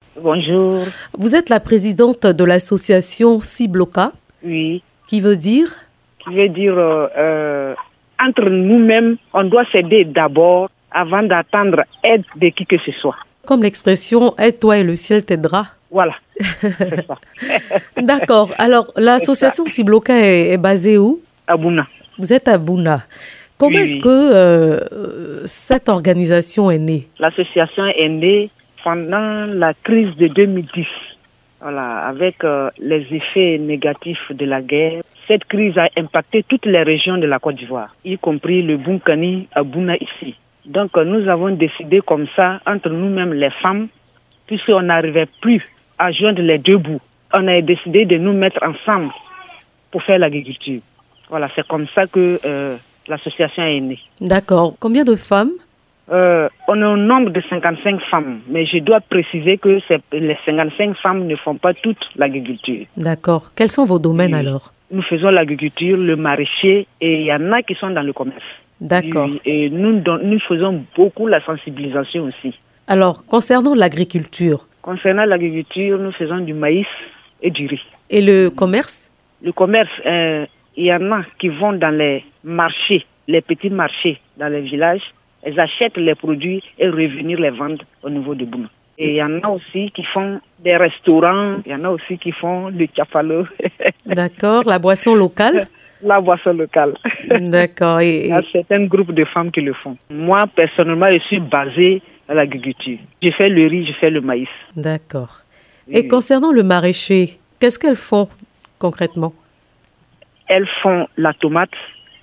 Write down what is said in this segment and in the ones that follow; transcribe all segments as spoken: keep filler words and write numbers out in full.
Bonjour. Vous êtes la présidente de l'association Sibloka. Oui. Qui veut dire? Qui veut dire, euh, euh, entre nous-mêmes, on doit s'aider d'abord avant d'attendre aide de qui que ce soit. Comme l'expression « aide-toi et le ciel t'aidera ». Voilà, c'est ça. D'accord. Alors, l'association Sibloka est, est basée où? À Bouna. Vous êtes à Bouna. Comment Oui, est-ce oui. que euh, cette organisation est née? L'association est née pendant la crise de deux mille dix. Voilà, avec euh, les effets négatifs de la guerre. Cette crise a impacté toutes les régions de la Côte d'Ivoire, y compris le Bunkani à Bouna ici. Donc euh, nous avons décidé comme ça, entre nous-mêmes les femmes, puisqu'on n'arrivait plus à joindre les deux bouts, on a décidé de nous mettre ensemble pour faire l'agriculture. Voilà, c'est comme ça que euh, l'association est née. D'accord. Combien de femmes? Euh, on est au nombre de cinquante-cinq femmes, mais je dois préciser que les cinquante-cinq femmes ne font pas toute l'agriculture. D'accord. Quels sont vos domaines Oui. alors? Nous faisons l'agriculture, le maraîcher, et il y en a qui sont dans le commerce. D'accord. Oui, et nous, nous faisons beaucoup la sensibilisation aussi. Alors, concernant l'agriculture? Concernant l'agriculture, nous faisons du maïs et du riz. Et le commerce? Le commerce, euh, il y en a qui vont dans les marchés, les petits marchés dans les villages. Elles achètent les produits et revenir les vendre au niveau de Bouna. Et il y en a aussi qui font des restaurants, il y en a aussi qui font le tchafalo. D'accord, la boisson locale? La boisson locale. D'accord. Et, il y a certains groupes de femmes qui le font. Moi, personnellement, je suis basée à l'agriculture. Je fais le riz, je fais le maïs. D'accord. Oui, et oui. Concernant le maraîcher, qu'est-ce qu'elles font concrètement? Elles font la tomate,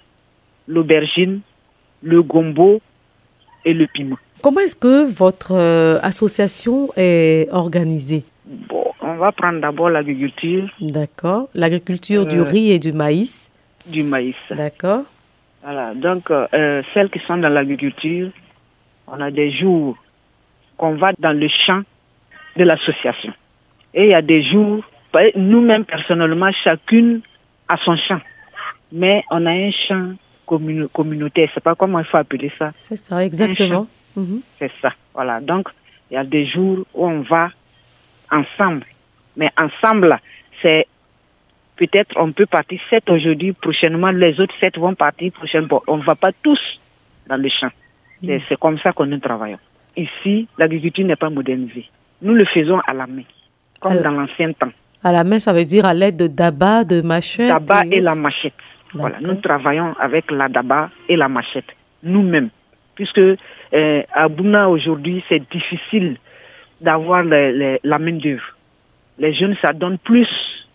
l'aubergine, le gombo et le piment. Comment est-ce que votre euh, association est organisée? Bon, on va prendre d'abord l'agriculture. D'accord. L'agriculture euh, du riz et du maïs. Du maïs. D'accord. Voilà. Donc, euh, celles qui sont dans l'agriculture, on a des jours qu'on va dans le champ de l'association. Et il y a des jours, nous-mêmes personnellement, chacune a son champ. Mais on a un champ commun- communautaire. Je ne sais pas comment il faut appeler ça. C'est ça, exactement. Mmh. C'est ça. Voilà. Donc, il y a des jours où on va ensemble. Mais ensemble, c'est peut-être on peut partir sept aujourd'hui, prochainement, les autres sept vont partir prochainement. On ne va pas tous dans le champ. Mmh. C'est, c'est comme ça que nous travaillons. Ici, l'agriculture n'est pas modernisée. Nous le faisons à la main, comme Alors, dans l'ancien temps. À la main, ça veut dire à l'aide de daba, de machette? Daba et, et la machette. Voilà. Nous travaillons avec la daba et la machette, nous-mêmes. Puisque euh, à Bouna, aujourd'hui, c'est difficile d'avoir les, les, la main-d'œuvre. Les jeunes s'adonnent plus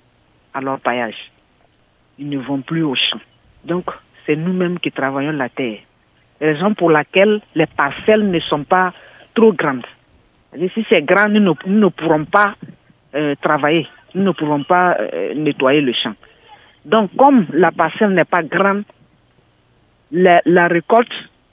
à leur paillage. Ils ne vont plus au champ. Donc, c'est nous-mêmes qui travaillons la terre. Raison pour laquelle les parcelles ne sont pas trop grandes. Si c'est grand, nous ne, nous ne pourrons pas euh, travailler. Nous ne pourrons pas euh, nettoyer le champ. Donc, comme la parcelle n'est pas grande, la, la récolte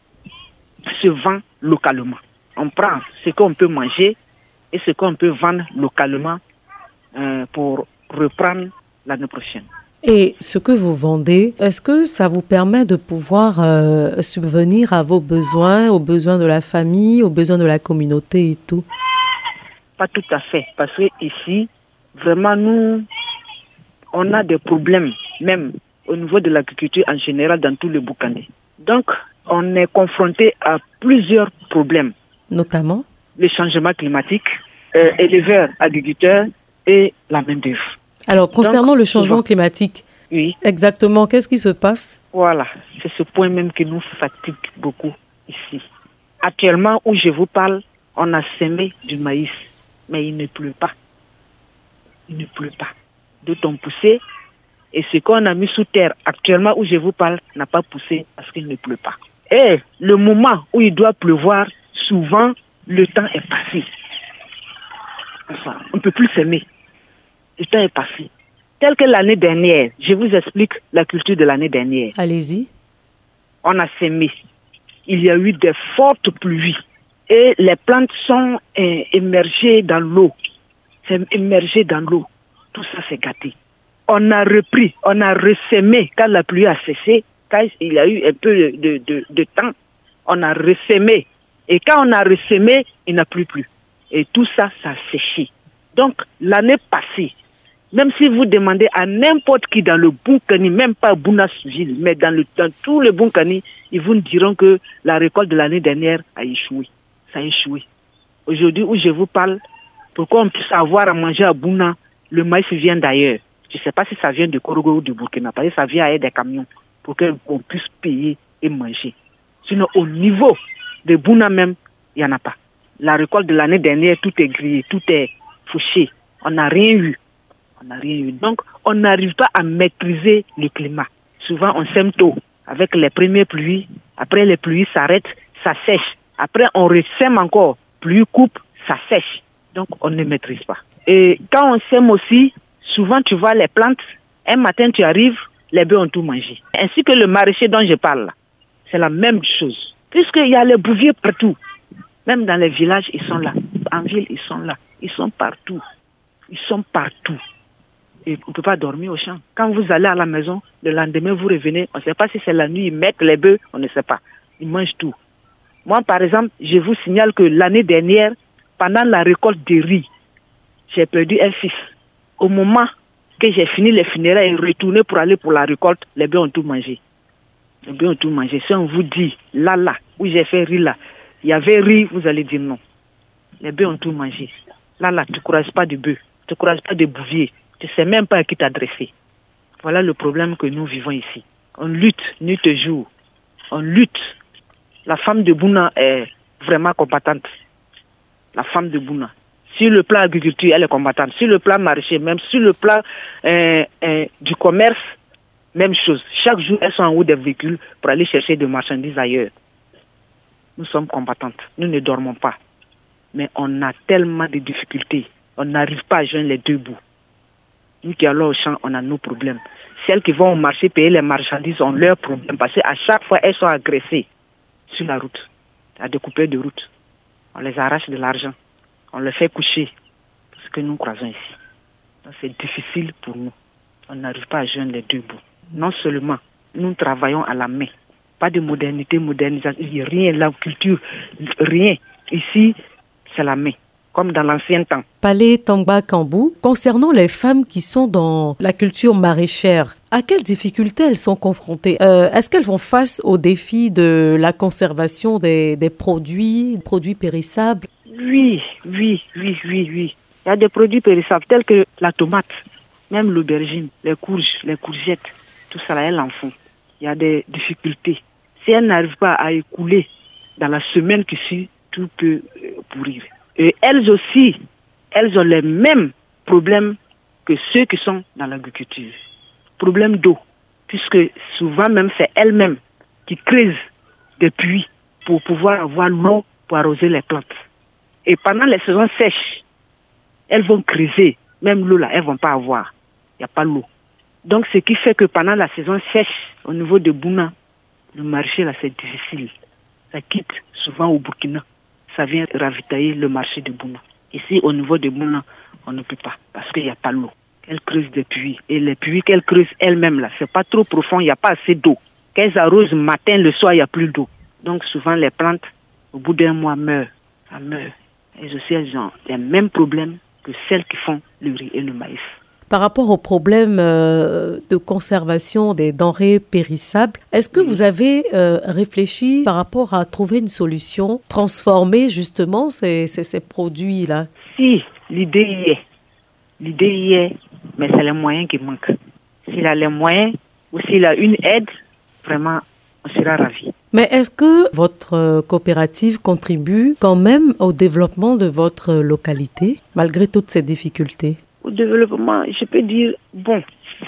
se vend localement. On prend ce qu'on peut manger et ce qu'on peut vendre localement euh, pour reprendre l'année prochaine. Et ce que vous vendez, est-ce que ça vous permet de pouvoir euh, subvenir à vos besoins, aux besoins de la famille, aux besoins de la communauté et tout? Pas tout à fait, parce que ici, vraiment, nous, on a des problèmes, même au niveau de l'agriculture en général, dans tout le Boukandé. Donc, on est confronté à plusieurs problèmes. Notamment? Le changement climatique, euh, éleveurs, agriculteurs et la main-d'œuvre. Alors, concernant Donc, le changement souvent, climatique, oui. Exactement, qu'est-ce qui se passe? Voilà, c'est ce point même qui nous fatigue beaucoup ici. Actuellement, où je vous parle, on a semé du maïs, mais il ne pleut pas. Il ne pleut pas. D'autres ont poussé, et ce qu'on a mis sous terre, actuellement où je vous parle, n'a pas poussé parce qu'il ne pleut pas. Et le moment où il doit pleuvoir, souvent, le temps est passé. Enfin, on ne peut plus s'aimer. Le temps est passé. Tel que l'année dernière, je vous explique la culture de l'année dernière. Allez-y. On a semé. Il y a eu de fortes pluies. Et les plantes sont euh, émergées dans l'eau. C'est émergé dans l'eau. Tout ça, c'est gâté. On a repris, on a ressemé quand la pluie a cessé. Quand il y a eu un peu de, de, de temps, on a ressemé. Et quand on a ressemé, il n'a plus plu. Et tout ça, ça a séché. Donc, l'année passée, même si vous demandez à n'importe qui dans le Bunkani, même pas Bouna-Ville, mais dans, le, dans tout le Bunkani, ils vous diront que la récolte de l'année dernière a échoué. Ça a échoué. Aujourd'hui où je vous parle, pour qu'on puisse avoir à manger à Bouna, le maïs vient d'ailleurs. Je ne sais pas si ça vient de Korogo ou du Burkina, parce que ça vient avec des camions pour qu'on puisse payer et manger. Sinon, au niveau de Bouna même, il n'y en a pas. La récolte de l'année dernière, tout est grillé, tout est fauché. On n'a rien eu. On n'a rien eu. Donc, on n'arrive pas à maîtriser le climat. Souvent, on sème tôt, avec les premières pluies. Après, les pluies s'arrêtent, ça sèche. Après, on ressème encore. Pluie coupe, ça sèche. Donc, on ne maîtrise pas. Et quand on sème aussi, souvent, tu vois les plantes. Un matin, tu arrives, les bœufs ont tout mangé. Ainsi que le maraîcher dont je parle là. C'est la même chose. Puisqu'il y a les bouviers partout. Même dans les villages, ils sont là. En ville, ils sont là. Ils sont partout. Ils sont partout. Et on ne peut pas dormir au champ. Quand vous allez à la maison, le lendemain, vous revenez. On ne sait pas si c'est la nuit, ils mettent les bœufs. On ne sait pas. Ils mangent tout. Moi, par exemple, je vous signale que l'année dernière, pendant la récolte de riz, j'ai perdu un fils. Au moment que j'ai fini les funérailles et retourné pour aller pour la récolte, les bœufs ont tout mangé. Les bœufs ont tout mangé. Si on vous dit, là, là, où j'ai fait riz, là, il y avait riz, vous allez dire non. Les bœufs ont tout mangé. Là, là, tu ne croises pas de bœufs, tu ne croises pas de bouvier, tu ne sais même pas à qui t'adresser. Voilà le problème que nous vivons ici. On lutte nuit et jour. On lutte. La femme de Bouna est vraiment combattante. La femme de Bouna. Sur le plan agriculture, elle est combattante. Sur le plan maraîcher, même sur le plan euh, euh, du commerce, même chose. Chaque jour, elles sont en haut des véhicules pour aller chercher des marchandises ailleurs. Nous sommes combattantes. Nous ne dormons pas. Mais on a tellement de difficultés. On n'arrive pas à joindre les deux bouts. Nous qui allons au champ, on a nos problèmes. Celles qui vont au marché payer les marchandises ont leurs problèmes parce qu'à chaque fois, elles sont agressées sur la route, à des coupeurs de route. On les arrache de l'argent. On les fait coucher. C'est ce que nous croisons ici. Donc c'est difficile pour nous. On n'arrive pas à joindre les deux bouts. Non seulement, nous travaillons à la main. Pas de modernité, modernisation, rien, la culture, rien. Ici, c'est la main, comme dans l'ancien temps. Palais Tangba Kambou, concernant les femmes qui sont dans la culture maraîchère, à quelles difficultés elles sont confrontées? euh, Est-ce qu'elles font face au défi de la conservation des, des produits, produits périssables? Oui, oui, oui, oui, oui. Il y a des produits périssables tels que la tomate, même l'aubergine, les courges, les courgettes, tout ça là, elles en font. Il y a des difficultés. Si elles n'arrivent pas à écouler dans la semaine qui suit, tout peut pourrir. Et elles aussi, elles ont les mêmes problèmes que ceux qui sont dans l'agriculture. Problème d'eau, puisque souvent même c'est elles-mêmes qui creusent des puits pour pouvoir avoir l'eau pour arroser les plantes. Et pendant les saisons sèches, elles vont creuser, même l'eau là, elles ne vont pas avoir. Il n'y a pas l'eau. Donc ce qui fait que pendant la saison sèche, au niveau de Bouna, le marché là c'est difficile. Ça quitte souvent au Burkina. Ça vient ravitailler le marché de Bouna. Ici, au niveau de Bouna, on ne peut pas, parce qu'il n'y a pas l'eau. Elles creusent des puits. Et les puits qu'elles creusent elles-mêmes, là, c'est pas trop profond, il n'y a pas assez d'eau. Qu'elles arrosent matin, le soir, il n'y a plus d'eau. Donc souvent, les plantes, au bout d'un mois, meurent. Ça meurt. Elles aussi, elles ont les mêmes problèmes que celles qui font le riz et le maïs. Par rapport au problème euh, de conservation des denrées périssables, est-ce que vous avez euh, réfléchi par rapport à trouver une solution, transformer justement ces, ces, ces produits-là? Si, l'idée y est. L'idée y est, mais c'est les moyens qui manquent. S'il a les moyens ou s'il a une aide, vraiment, on sera ravis. Mais est-ce que votre coopérative contribue quand même au développement de votre localité, malgré toutes ces difficultés? Au développement, je peux dire, bon,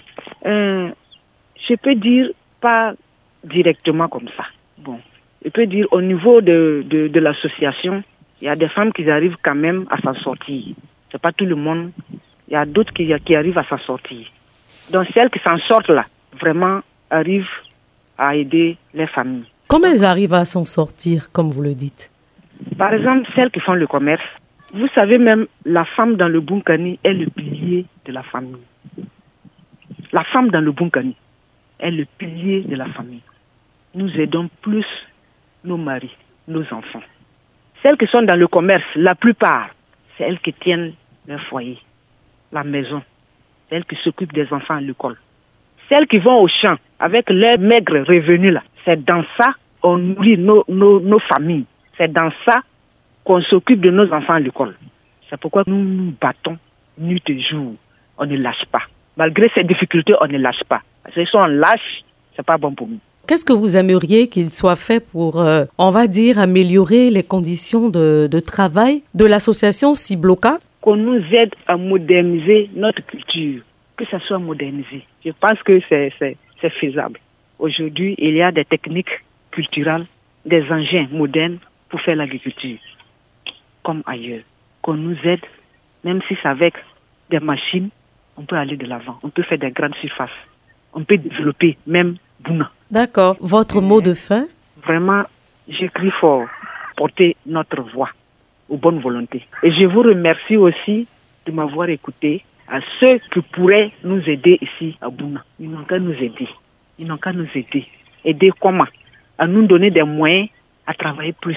euh, je peux dire pas directement comme ça. Bon, je peux dire au niveau de, de, de l'association, il y a des femmes qui arrivent quand même à s'en sortir. C'est pas tout le monde. Il y a d'autres qui, qui arrivent à s'en sortir. Donc celles qui s'en sortent là, vraiment arrivent à aider les familles. Comment elles arrivent à s'en sortir, comme vous le dites? Par exemple, celles qui font le commerce. Vous savez même, la femme dans le Bunkani est le pilier de la famille. La femme dans le Bunkani est le pilier de la famille. Nous aidons plus nos maris, nos enfants. Celles qui sont dans le commerce, la plupart, c'est elles qui tiennent leur foyer, la maison. C'est elles qui s'occupent des enfants à l'école. Celles qui vont au champ avec leurs maigres revenus là, c'est dans ça qu'on nourrit nos, nos, nos familles. C'est dans ça qu'on s'occupe de nos enfants à l'école. C'est pourquoi nous nous battons nuit et jour. On ne lâche pas. Malgré ces difficultés, on ne lâche pas. Parce que si on lâche, c'est pas bon pour nous. Qu'est-ce que vous aimeriez qu'il soit fait pour, euh, on va dire, améliorer les conditions de, de travail de l'association Cibloca? Qu'on nous aide à moderniser notre culture, que ça soit modernisé. Je pense que c'est, c'est, c'est faisable. Aujourd'hui, il y a des techniques culturelles, des engins modernes pour faire l'agriculture, comme ailleurs. Qu'on nous aide, même si c'est avec des machines, on peut aller de l'avant. On peut faire des grandes surfaces. On peut développer même Bouna. D'accord. Votre Et mot de fin? Vraiment, j'écris fort, porter notre voix aux bonnes volontés. Et je vous remercie aussi de m'avoir écouté. À ceux qui pourraient nous aider ici à Bouna, ils n'ont qu'à nous aider. Ils n'ont qu'à nous aider. Aider comment? À nous donner des moyens à travailler plus,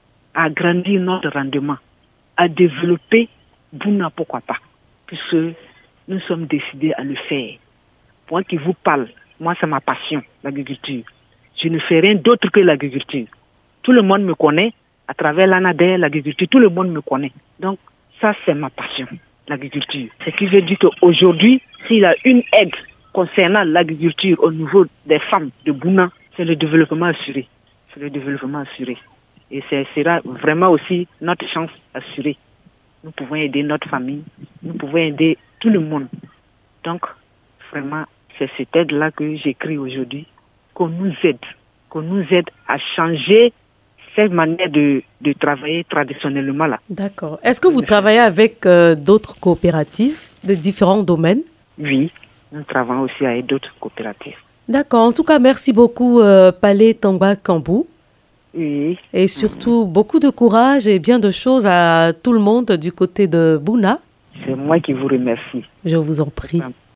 à agrandir notre rendement, à développer Bouna, pourquoi pas, puisque nous sommes décidés à le faire. Moi qui vous parle, moi c'est ma passion, l'agriculture. Je ne fais rien d'autre que l'agriculture. Tout le monde me connaît, à travers l'ANADER, l'agriculture, tout le monde me connaît. Donc ça c'est ma passion, l'agriculture. Ce qui veut dire qu'aujourd'hui, s'il y a une aide concernant l'agriculture au niveau des femmes de Bouna, c'est le développement assuré. C'est le développement assuré. Et ce sera vraiment aussi notre chance assurée. Nous pouvons aider notre famille, nous pouvons aider tout le monde. Donc, vraiment, c'est cette aide-là que j'écris aujourd'hui, qu'on nous aide, qu'on nous aide à changer cette manière de, de travailler traditionnellement là. D'accord. Est-ce que vous travaillez avec euh, d'autres coopératives de différents domaines? Oui, nous travaillons aussi avec d'autres coopératives. D'accord. En tout cas, merci beaucoup, euh, Palé Tamba Kambou. Oui. Et surtout, mmh. beaucoup de courage et bien de choses à tout le monde du côté de Bouna. C'est moi qui vous remercie. Je vous en prie.